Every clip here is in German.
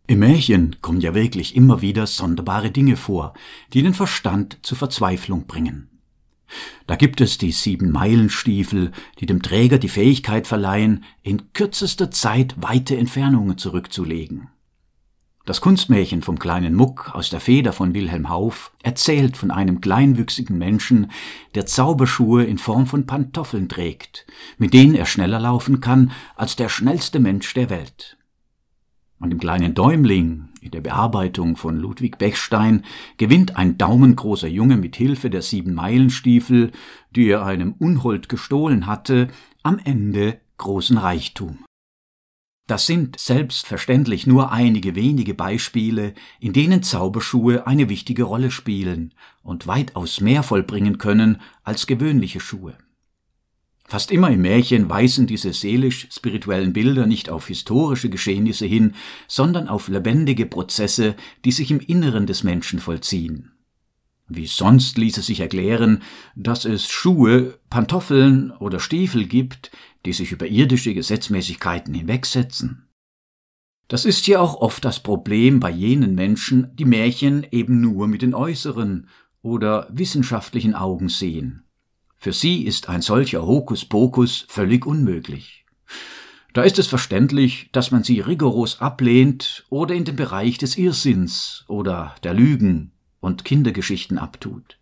Im Märchen kommen ja wirklich immer wieder sonderbare Dinge vor, die den Verstand zur Verzweiflung bringen. Da gibt es die 7-Meilen-Stiefel, die dem Träger die Fähigkeit verleihen, in kürzester Zeit weite Entfernungen zurückzulegen. Das Kunstmärchen vom kleinen Muck aus der Feder von Wilhelm Hauff erzählt von einem kleinwüchsigen Menschen, der Zauberschuhe in Form von Pantoffeln trägt, mit denen er schneller laufen kann als der schnellste Mensch der Welt. Und im kleinen Däumling, in der Bearbeitung von Ludwig Bechstein, gewinnt ein daumengroßer Junge mit Hilfe der 7-Meilen-Stiefel, die er einem Unhold gestohlen hatte, am Ende großen Reichtum. Das sind selbstverständlich nur einige wenige Beispiele, in denen Zauberschuhe eine wichtige Rolle spielen und weitaus mehr vollbringen können als gewöhnliche Schuhe. Fast immer im Märchen weisen diese seelisch-spirituellen Bilder nicht auf historische Geschehnisse hin, sondern auf lebendige Prozesse, die sich im Inneren des Menschen vollziehen. Wie sonst ließe sich erklären, dass es Schuhe, Pantoffeln oder Stiefel gibt, die sich über irdische Gesetzmäßigkeiten hinwegsetzen? Das ist ja auch oft das Problem bei jenen Menschen, die Märchen eben nur mit den äußeren oder wissenschaftlichen Augen sehen. Für sie ist ein solcher Hokuspokus völlig unmöglich. Da ist es verständlich, dass man sie rigoros ablehnt oder in den Bereich des Irrsinns oder der Lügen und Kindergeschichten abtut.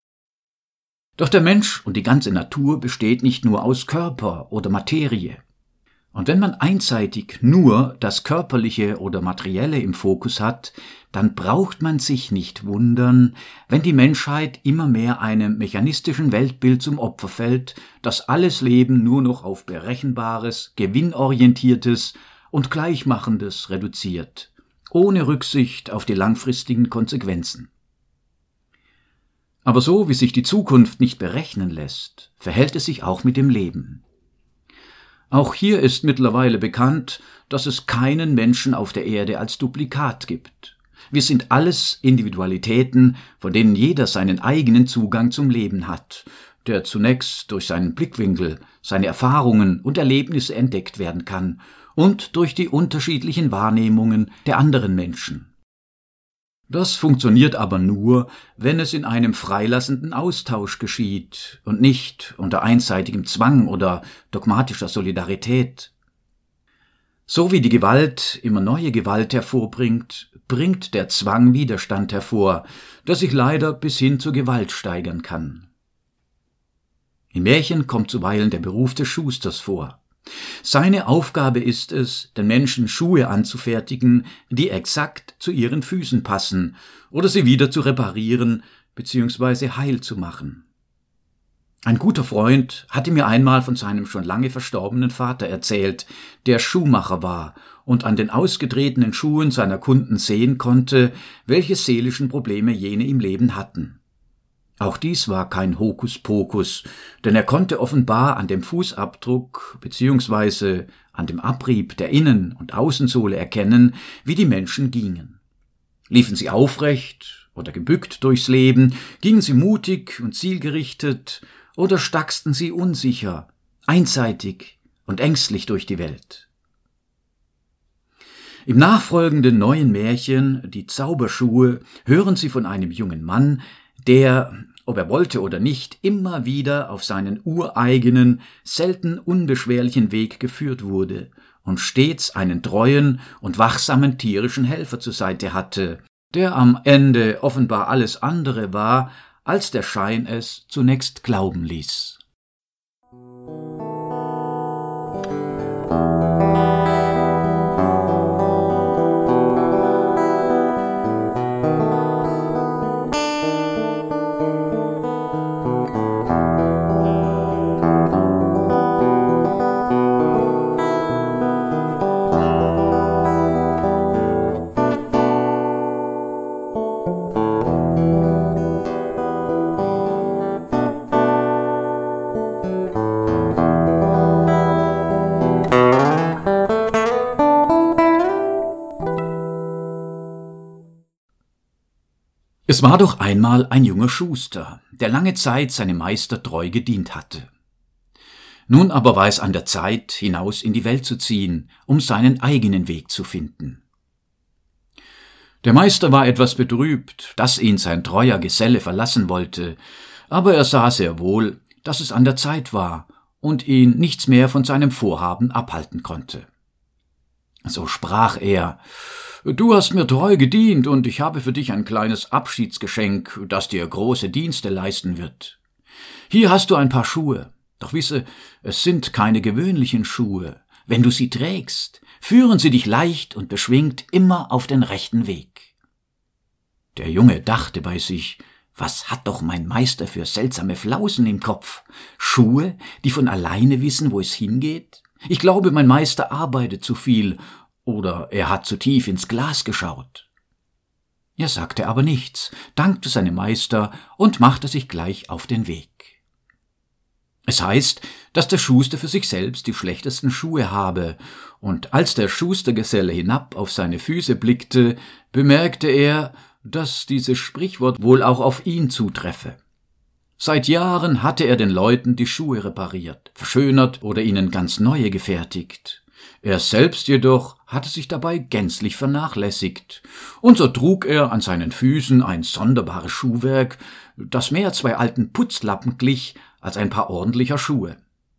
Doch der Mensch und die ganze Natur besteht nicht nur aus Körper oder Materie. Und wenn man einseitig nur das Körperliche oder Materielle im Fokus hat, dann braucht man sich nicht wundern, wenn die Menschheit immer mehr einem mechanistischen Weltbild zum Opfer fällt, das alles Leben nur noch auf berechenbares, gewinnorientiertes und Gleichmachendes reduziert, ohne Rücksicht auf die langfristigen Konsequenzen. Aber so wie sich die Zukunft nicht berechnen lässt, verhält es sich auch mit dem Leben. Auch hier ist mittlerweile bekannt, dass es keinen Menschen auf der Erde als Duplikat gibt. Wir sind alles Individualitäten, von denen jeder seinen eigenen Zugang zum Leben hat, der zunächst durch seinen Blickwinkel, seine Erfahrungen und Erlebnisse entdeckt werden kann und durch die unterschiedlichen Wahrnehmungen der anderen Menschen. Das funktioniert aber nur, wenn es in einem freilassenden Austausch geschieht und nicht unter einseitigem Zwang oder dogmatischer Solidarität. So wie die Gewalt immer neue Gewalt hervorbringt, bringt der Zwang Widerstand hervor, der sich leider bis hin zur Gewalt steigern kann. Im Märchen kommt zuweilen der Beruf des Schusters vor. Seine Aufgabe ist es, den Menschen Schuhe anzufertigen, die exakt zu ihren Füßen passen, oder sie wieder zu reparieren bzw. heil zu machen. Ein guter Freund hatte mir einmal von seinem schon lange verstorbenen Vater erzählt, der Schuhmacher war und an den ausgetretenen Schuhen seiner Kunden sehen konnte, welche seelischen Probleme jene im Leben hatten. Auch dies war kein Hokuspokus, denn er konnte offenbar an dem Fußabdruck bzw. an dem Abrieb der Innen- und Außensohle erkennen, wie die Menschen gingen. Liefen sie aufrecht oder gebückt durchs Leben, gingen sie mutig und zielgerichtet oder stachsten sie unsicher, einseitig und ängstlich durch die Welt. Im nachfolgenden neuen Märchen, die Zauberschuhe, hören Sie von einem jungen Mann, der, ob er wollte oder nicht, immer wieder auf seinen ureigenen, selten unbeschwerlichen Weg geführt wurde und stets einen treuen und wachsamen tierischen Helfer zur Seite hatte, der am Ende offenbar alles andere war, als der Schein es zunächst glauben ließ. Es war doch einmal ein junger Schuster, der lange Zeit seinem Meister treu gedient hatte. Nun aber war es an der Zeit, hinaus in die Welt zu ziehen, um seinen eigenen Weg zu finden. Der Meister war etwas betrübt, dass ihn sein treuer Geselle verlassen wollte, aber er sah sehr wohl, dass es an der Zeit war und ihn nichts mehr von seinem Vorhaben abhalten konnte. So sprach er: »Du hast mir treu gedient, und ich habe für dich ein kleines Abschiedsgeschenk, das dir große Dienste leisten wird. Hier hast du ein paar Schuhe, doch wisse, es sind keine gewöhnlichen Schuhe. Wenn du sie trägst, führen sie dich leicht und beschwingt immer auf den rechten Weg.« Der Junge dachte bei sich: Was hat doch mein Meister für seltsame Flausen im Kopf? Schuhe, die von alleine wissen, wo es hingeht? Ich glaube, mein Meister arbeitet zu viel, oder er hat zu tief ins Glas geschaut. Er sagte aber nichts, dankte seinem Meister und machte sich gleich auf den Weg. Es heißt, dass der Schuster für sich selbst die schlechtesten Schuhe habe, und als der Schustergeselle hinab auf seine Füße blickte, bemerkte er, dass dieses Sprichwort wohl auch auf ihn zutreffe. Seit Jahren hatte er den Leuten die Schuhe repariert, verschönert oder ihnen ganz neue gefertigt. Er selbst jedoch hatte sich dabei gänzlich vernachlässigt, und so trug er an seinen Füßen ein sonderbares Schuhwerk, das mehr 2 alten Putzlappen glich als ein paar ordentlicher Schuhe.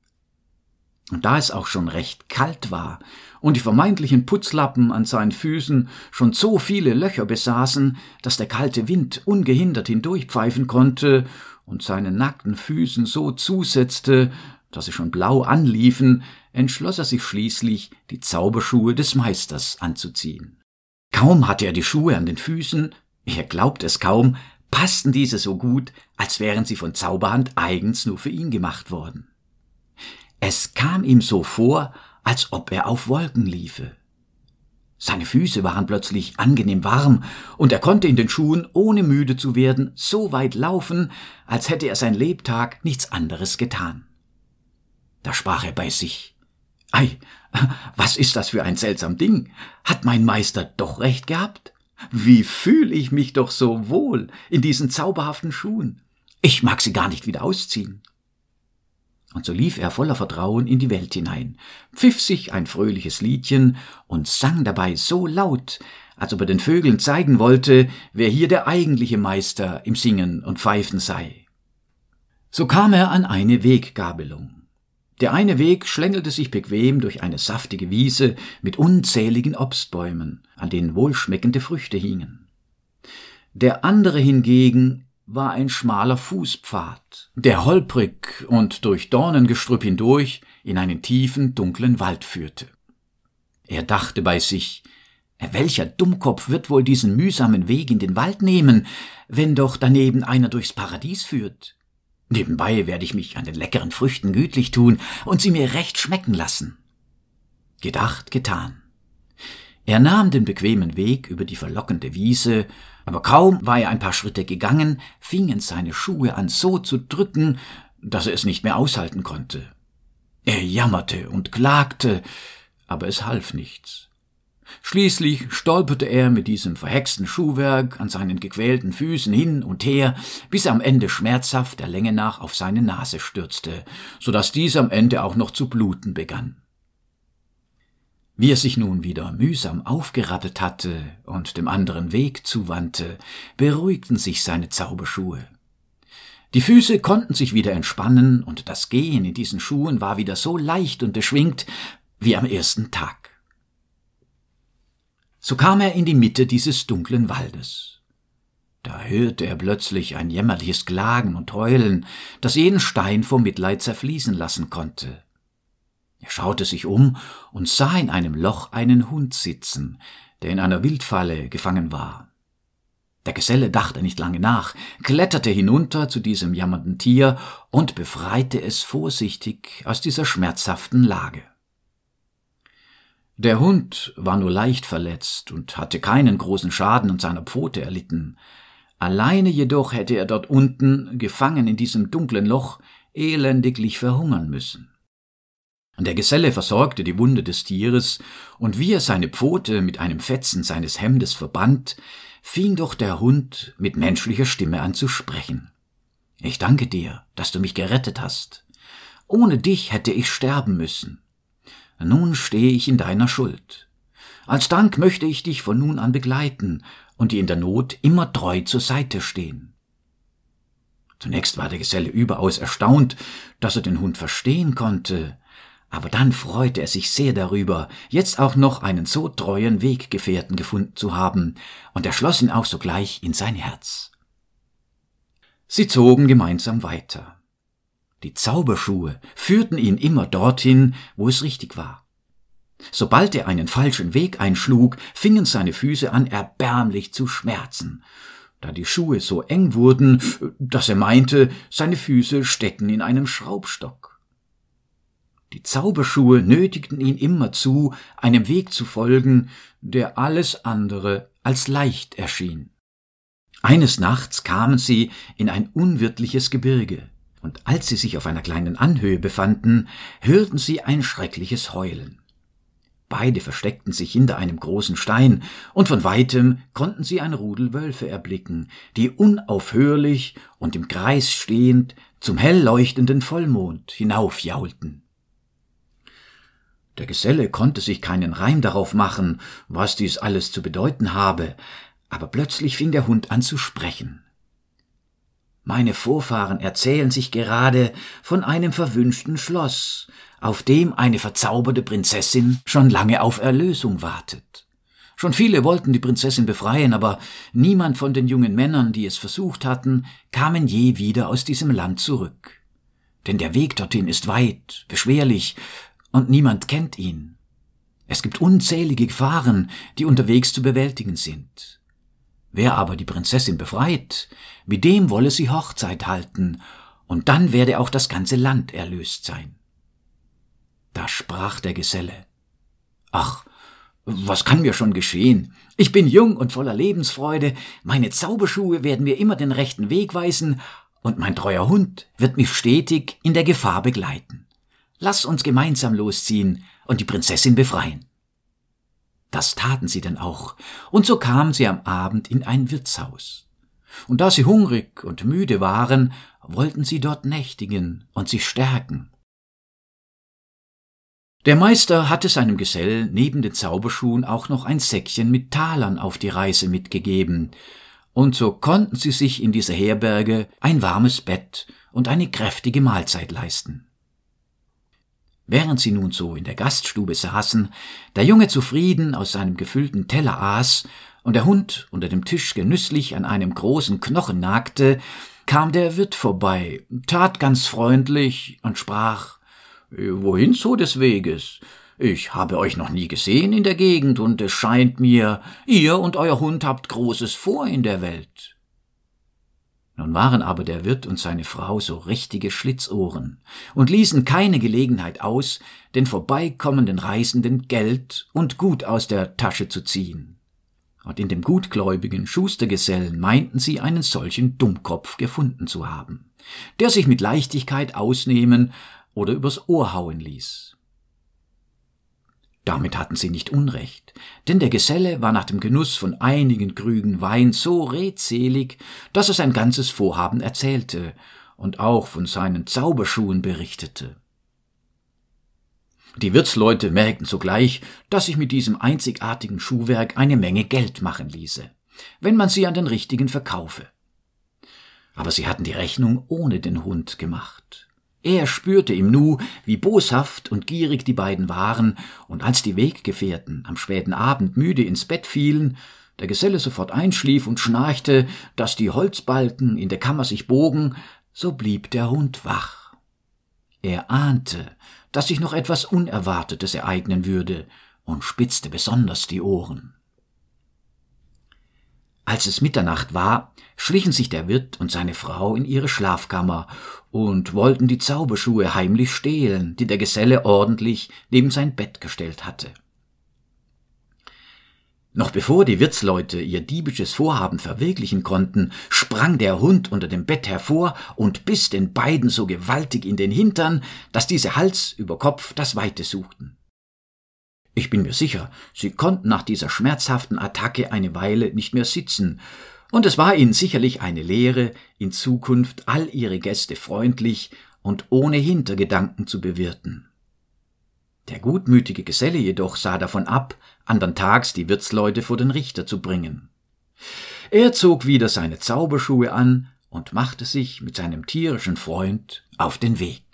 Und da es auch schon recht kalt war und die vermeintlichen Putzlappen an seinen Füßen schon so viele Löcher besaßen, dass der kalte Wind ungehindert hindurchpfeifen konnte und seinen nackten Füßen so zusetzte, dass sie schon blau anliefen, entschloss er sich schließlich, die Zauberschuhe des Meisters anzuziehen. Kaum hatte er die Schuhe an den Füßen, er glaubt es kaum, passten diese so gut, als wären sie von Zauberhand eigens nur für ihn gemacht worden. Es kam ihm so vor, als ob er auf Wolken liefe. Seine Füße waren plötzlich angenehm warm, und er konnte in den Schuhen, ohne müde zu werden, so weit laufen, als hätte er sein Lebtag nichts anderes getan. Da sprach er bei sich: »Ei, was ist das für ein seltsam Ding? Hat mein Meister doch recht gehabt? Wie fühle ich mich doch so wohl in diesen zauberhaften Schuhen? Ich mag sie gar nicht wieder ausziehen.« Und so lief er voller Vertrauen in die Welt hinein, pfiff sich ein fröhliches Liedchen und sang dabei so laut, als ob er den Vögeln zeigen wollte, wer hier der eigentliche Meister im Singen und Pfeifen sei. So kam er an eine Weggabelung. Der eine Weg schlängelte sich bequem durch eine saftige Wiese mit unzähligen Obstbäumen, an denen wohlschmeckende Früchte hingen. Der andere hingegen war ein schmaler Fußpfad, der holprig und durch Dornengestrüpp hindurch in einen tiefen, dunklen Wald führte. Er dachte bei sich: Welcher Dummkopf wird wohl diesen mühsamen Weg in den Wald nehmen, wenn doch daneben einer durchs Paradies führt? Nebenbei werde ich mich an den leckeren Früchten gütlich tun und sie mir recht schmecken lassen. Gedacht, getan. Er nahm den bequemen Weg über die verlockende Wiese, aber kaum war er ein paar Schritte gegangen, fingen seine Schuhe an so zu drücken, dass er es nicht mehr aushalten konnte. Er jammerte und klagte, aber es half nichts. Schließlich stolperte er mit diesem verhexten Schuhwerk an seinen gequälten Füßen hin und her, bis er am Ende schmerzhaft der Länge nach auf seine Nase stürzte, so dass diese am Ende auch noch zu bluten begann. Wie er sich nun wieder mühsam aufgerappelt hatte und dem anderen Weg zuwandte, beruhigten sich seine Zauberschuhe. Die Füße konnten sich wieder entspannen, und das Gehen in diesen Schuhen war wieder so leicht und beschwingt wie am ersten Tag. So kam er in die Mitte dieses dunklen Waldes. Da hörte er plötzlich ein jämmerliches Klagen und Heulen, das jeden Stein vor Mitleid zerfließen lassen konnte. Er schaute sich um und sah in einem Loch einen Hund sitzen, der in einer Wildfalle gefangen war. Der Geselle dachte nicht lange nach, kletterte hinunter zu diesem jammernden Tier und befreite es vorsichtig aus dieser schmerzhaften Lage. Der Hund war nur leicht verletzt und hatte keinen großen Schaden an seiner Pfote erlitten. Alleine jedoch hätte er dort unten, gefangen in diesem dunklen Loch, elendiglich verhungern müssen. Der Geselle versorgte die Wunde des Tieres, und wie er seine Pfote mit einem Fetzen seines Hemdes verband, fing doch der Hund mit menschlicher Stimme an zu sprechen. »Ich danke dir, dass du mich gerettet hast. Ohne dich hätte ich sterben müssen. Nun stehe ich in deiner Schuld. Als Dank möchte ich dich von nun an begleiten und die in der Not immer treu zur Seite stehen. Zunächst war der Geselle überaus erstaunt, dass er den Hund verstehen konnte, aber dann freute er sich sehr darüber, jetzt auch noch einen so treuen Weggefährten gefunden zu haben, und er schloss ihn auch sogleich in sein Herz. Sie zogen gemeinsam weiter. Die Zauberschuhe führten ihn immer dorthin, wo es richtig war. Sobald er einen falschen Weg einschlug, fingen seine Füße an, erbärmlich zu schmerzen, da die Schuhe so eng wurden, dass er meinte, seine Füße steckten in einem Schraubstock. Die Zauberschuhe nötigten ihn immerzu, einem Weg zu folgen, der alles andere als leicht erschien. Eines Nachts kamen sie in ein unwirtliches Gebirge, und als sie sich auf einer kleinen Anhöhe befanden, hörten sie ein schreckliches Heulen. Beide versteckten sich hinter einem großen Stein, und von weitem konnten sie ein Rudel Wölfe erblicken, die unaufhörlich und im Kreis stehend zum hell leuchtenden Vollmond hinaufjaulten. Der Geselle konnte sich keinen Reim darauf machen, was dies alles zu bedeuten habe, aber plötzlich fing der Hund an zu sprechen. »Meine Vorfahren erzählen sich gerade von einem verwünschten Schloss, auf dem eine verzauberte Prinzessin schon lange auf Erlösung wartet. Schon viele wollten die Prinzessin befreien, aber niemand von den jungen Männern, die es versucht hatten, kamen je wieder aus diesem Land zurück. Denn der Weg dorthin ist weit, beschwerlich, und niemand kennt ihn. Es gibt unzählige Gefahren, die unterwegs zu bewältigen sind. Wer aber die Prinzessin befreit, mit dem wolle sie Hochzeit halten, und dann werde auch das ganze Land erlöst sein.« Da sprach der Geselle: »Ach, was kann mir schon geschehen? Ich bin jung und voller Lebensfreude, meine Zauberschuhe werden mir immer den rechten Weg weisen, und mein treuer Hund wird mich stetig in der Gefahr begleiten. Lass uns gemeinsam losziehen und die Prinzessin befreien.« Das taten sie dann auch, und so kamen sie am Abend in ein Wirtshaus. Und da sie hungrig und müde waren, wollten sie dort nächtigen und sich stärken. Der Meister hatte seinem Gesell neben den Zauberschuhen auch noch ein Säckchen mit Talern auf die Reise mitgegeben, und so konnten sie sich in dieser Herberge ein warmes Bett und eine kräftige Mahlzeit leisten. Während sie nun so in der Gaststube saßen, der Junge zufrieden aus seinem gefüllten Teller aß und der Hund unter dem Tisch genüsslich an einem großen Knochen nagte, kam der Wirt vorbei, tat ganz freundlich und sprach: »Wohin so des Weges? Ich habe euch noch nie gesehen in der Gegend, und es scheint mir, ihr und euer Hund habt Großes vor in der Welt.« Nun waren aber der Wirt und seine Frau so richtige Schlitzohren und ließen keine Gelegenheit aus, den vorbeikommenden Reisenden Geld und Gut aus der Tasche zu ziehen. Und in dem gutgläubigen Schustergesellen meinten sie, einen solchen Dummkopf gefunden zu haben, der sich mit Leichtigkeit ausnehmen oder übers Ohr hauen ließ. Damit hatten sie nicht Unrecht, denn der Geselle war nach dem Genuss von einigen Krügen Wein so redselig, dass er sein ganzes Vorhaben erzählte und auch von seinen Zauberschuhen berichtete. Die Wirtsleute merkten sogleich, dass sich mit diesem einzigartigen Schuhwerk eine Menge Geld machen ließe, wenn man sie an den Richtigen verkaufe. Aber sie hatten die Rechnung ohne den Hund gemacht. Er spürte im Nu, wie boshaft und gierig die beiden waren, und als die Weggefährten am späten Abend müde ins Bett fielen, der Geselle sofort einschlief und schnarchte, dass die Holzbalken in der Kammer sich bogen, so blieb der Hund wach. Er ahnte, dass sich noch etwas Unerwartetes ereignen würde, und spitzte besonders die Ohren. Als es Mitternacht war, schlichen sich der Wirt und seine Frau in ihre Schlafkammer und wollten die Zauberschuhe heimlich stehlen, die der Geselle ordentlich neben sein Bett gestellt hatte. Noch bevor die Wirtsleute ihr diebisches Vorhaben verwirklichen konnten, sprang der Hund unter dem Bett hervor und biss den beiden so gewaltig in den Hintern, dass diese Hals über Kopf das Weite suchten. Ich bin mir sicher, sie konnten nach dieser schmerzhaften Attacke eine Weile nicht mehr sitzen, und es war ihnen sicherlich eine Lehre, in Zukunft all ihre Gäste freundlich und ohne Hintergedanken zu bewirten. Der gutmütige Geselle jedoch sah davon ab, andern Tags die Wirtsleute vor den Richter zu bringen. Er zog wieder seine Zauberschuhe an und machte sich mit seinem tierischen Freund auf den Weg.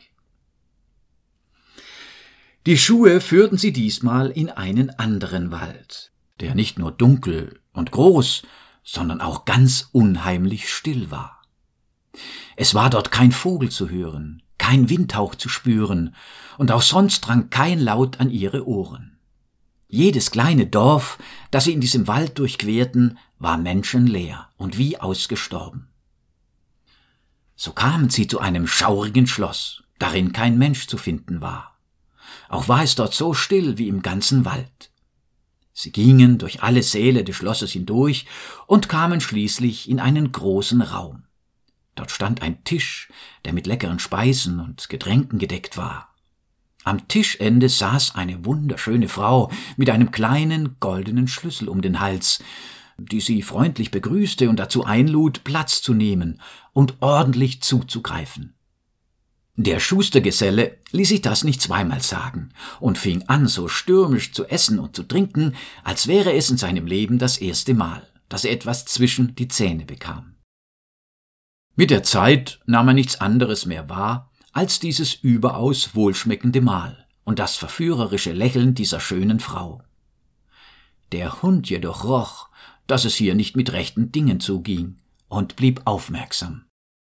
Die Schuhe führten sie diesmal in einen anderen Wald, der nicht nur dunkel und groß, sondern auch ganz unheimlich still war. Es war dort kein Vogel zu hören, kein Windhauch zu spüren, und auch sonst drang kein Laut an ihre Ohren. Jedes kleine Dorf, das sie in diesem Wald durchquerten, war menschenleer und wie ausgestorben. So kamen sie zu einem schaurigen Schloss, darin kein Mensch zu finden war. Auch war es dort so still wie im ganzen Wald. Sie gingen durch alle Säle des Schlosses hindurch und kamen schließlich in einen großen Raum. Dort stand ein Tisch, der mit leckeren Speisen und Getränken gedeckt war. Am Tischende saß eine wunderschöne Frau mit einem kleinen goldenen Schlüssel um den Hals, die sie freundlich begrüßte und dazu einlud, Platz zu nehmen und ordentlich zuzugreifen. Der Schustergeselle ließ sich das nicht zweimal sagen und fing an, so stürmisch zu essen und zu trinken, als wäre es in seinem Leben das erste Mal, dass er etwas zwischen die Zähne bekam. Mit der Zeit nahm er nichts anderes mehr wahr als dieses überaus wohlschmeckende Mahl und das verführerische Lächeln dieser schönen Frau. Der Hund jedoch roch, dass es hier nicht mit rechten Dingen zuging, und blieb aufmerksam.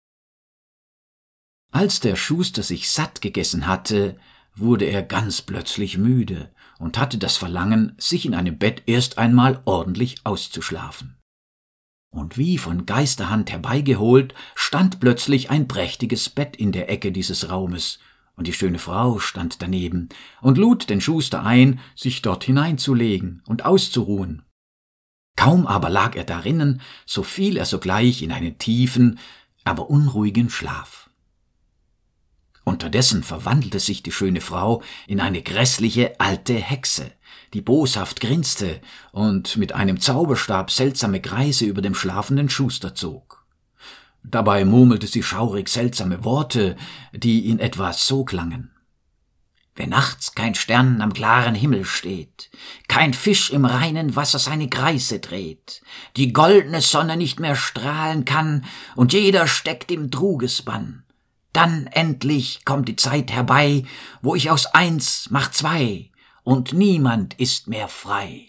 Als der Schuster sich satt gegessen hatte, wurde er ganz plötzlich müde und hatte das Verlangen, sich in einem Bett erst einmal ordentlich auszuschlafen. Und wie von Geisterhand herbeigeholt, stand plötzlich ein prächtiges Bett in der Ecke dieses Raumes, und die schöne Frau stand daneben und lud den Schuster ein, sich dort hineinzulegen und auszuruhen. Kaum aber lag er darinnen, so fiel er sogleich in einen tiefen, aber unruhigen Schlaf. Unterdessen verwandelte sich die schöne Frau in eine grässliche alte Hexe, die boshaft grinste und mit einem Zauberstab seltsame Kreise über dem schlafenden Schuster zog. Dabei murmelte sie schaurig seltsame Worte, die in etwa so klangen: Wenn nachts kein Stern am klaren Himmel steht, kein Fisch im reinen Wasser seine Kreise dreht, die goldene Sonne nicht mehr strahlen kann und jeder steckt im Trugesbann, dann endlich kommt die Zeit herbei, wo ich aus eins mach zwei und niemand ist mehr frei.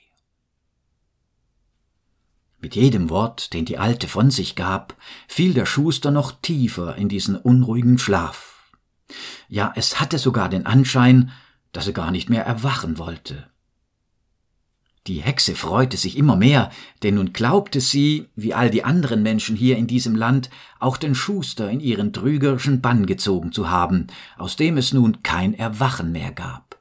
Mit jedem Wort, den die Alte von sich gab, fiel der Schuster noch tiefer in diesen unruhigen Schlaf. Ja, es hatte sogar den Anschein, dass er gar nicht mehr erwachen wollte. Die Hexe freute sich immer mehr, denn nun glaubte sie, wie all die anderen Menschen hier in diesem Land, auch den Schuster in ihren trügerischen Bann gezogen zu haben, aus dem es nun kein Erwachen mehr gab.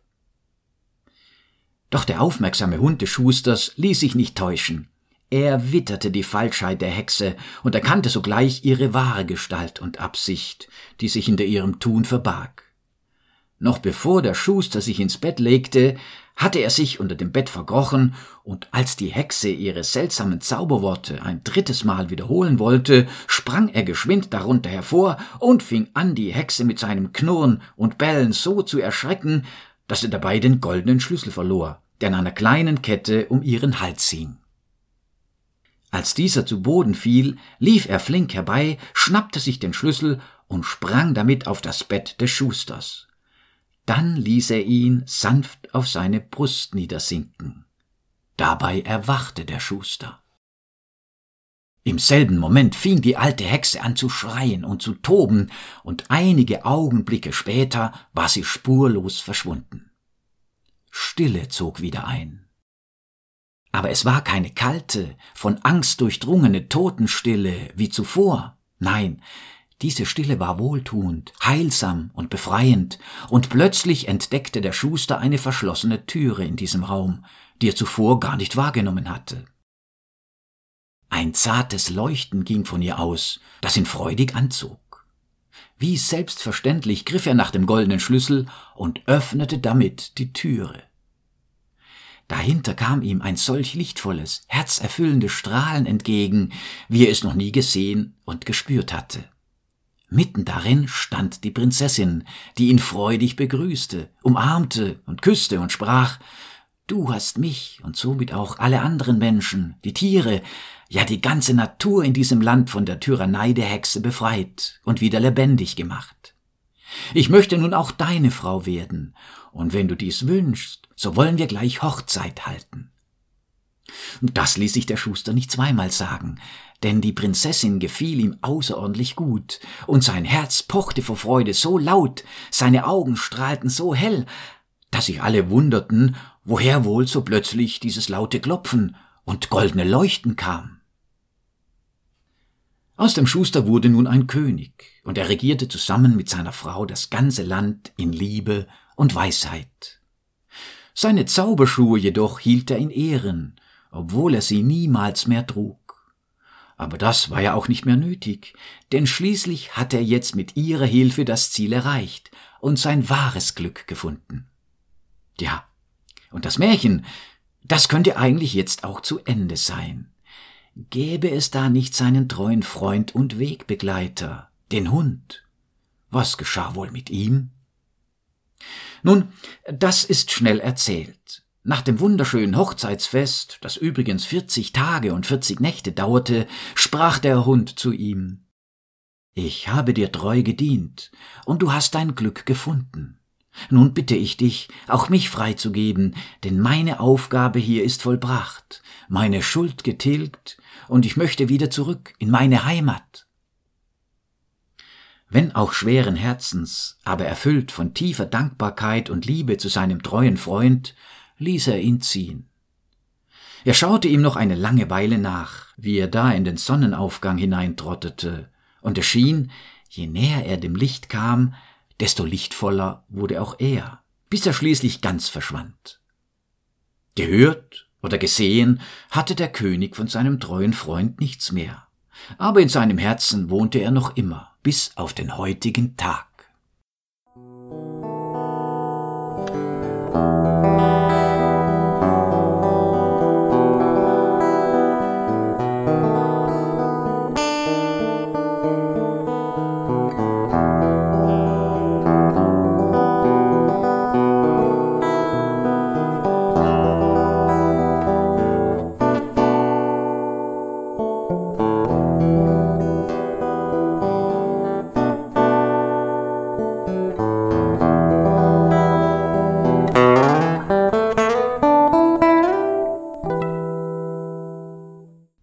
Doch der aufmerksame Hund des Schusters ließ sich nicht täuschen. Er witterte die Falschheit der Hexe und erkannte sogleich ihre wahre Gestalt und Absicht, die sich hinter ihrem Tun verbarg. Noch bevor der Schuster sich ins Bett legte, hatte er sich unter dem Bett verkrochen, und als die Hexe ihre seltsamen Zauberworte ein drittes Mal wiederholen wollte, sprang er geschwind darunter hervor und fing an, die Hexe mit seinem Knurren und Bellen so zu erschrecken, dass er dabei den goldenen Schlüssel verlor, der an einer kleinen Kette um ihren Hals hing. Als dieser zu Boden fiel, lief er flink herbei, schnappte sich den Schlüssel und sprang damit auf das Bett des Schusters. Dann ließ er ihn sanft auf seine Brust niedersinken. Dabei erwachte der Schuster. Im selben Moment fing die alte Hexe an zu schreien und zu toben, und einige Augenblicke später war sie spurlos verschwunden. Stille zog wieder ein. Aber es war keine kalte, von Angst durchdrungene Totenstille wie zuvor. Nein, diese Stille war wohltuend, heilsam und befreiend, und plötzlich entdeckte der Schuster eine verschlossene Türe in diesem Raum, die er zuvor gar nicht wahrgenommen hatte. Ein zartes Leuchten ging von ihr aus, das ihn freudig anzog. Wie selbstverständlich griff er nach dem goldenen Schlüssel und öffnete damit die Türe. Dahinter kam ihm ein solch lichtvolles, herzerfüllendes Strahlen entgegen, wie er es noch nie gesehen und gespürt hatte. Mitten darin stand die Prinzessin, die ihn freudig begrüßte, umarmte und küsste und sprach: »Du hast mich und somit auch alle anderen Menschen, die Tiere, ja die ganze Natur in diesem Land von der Tyrannei der Hexe befreit und wieder lebendig gemacht. Ich möchte nun auch deine Frau werden, und wenn du dies wünschst, so wollen wir gleich Hochzeit halten. Das ließ sich der Schuster nicht zweimal sagen, denn die Prinzessin gefiel ihm außerordentlich gut, und sein Herz pochte vor Freude so laut, seine Augen strahlten so hell, dass sich alle wunderten, woher wohl so plötzlich dieses laute Klopfen und goldene Leuchten kam. Aus dem Schuster wurde nun ein König, und er regierte zusammen mit seiner Frau das ganze Land in Liebe und Weisheit. Seine Zauberschuhe jedoch hielt er in Ehren, obwohl er sie niemals mehr trug. Aber das war ja auch nicht mehr nötig, denn schließlich hatte er jetzt mit ihrer Hilfe das Ziel erreicht und sein wahres Glück gefunden. Ja, und das Märchen, das könnte eigentlich jetzt auch zu Ende sein. Gäbe es da nicht seinen treuen Freund und Wegbegleiter, den Hund? Was geschah wohl mit ihm? Nun, das ist schnell erzählt. Nach dem wunderschönen Hochzeitsfest, das übrigens 40 Tage und 40 Nächte dauerte, sprach der Hund zu ihm: »Ich habe dir treu gedient, und du hast dein Glück gefunden. Nun bitte ich dich, auch mich freizugeben, denn meine Aufgabe hier ist vollbracht, meine Schuld getilgt, und ich möchte wieder zurück in meine Heimat.« Wenn auch schweren Herzens, aber erfüllt von tiefer Dankbarkeit und Liebe zu seinem treuen Freund, ließ er ihn ziehen. Er schaute ihm noch eine lange Weile nach, wie er da in den Sonnenaufgang hineintrottete, und es schien, je näher er dem Licht kam, desto lichtvoller wurde auch er, bis er schließlich ganz verschwand. Gehört oder gesehen hatte der König von seinem treuen Freund nichts mehr, aber in seinem Herzen wohnte er noch immer, bis auf den heutigen Tag.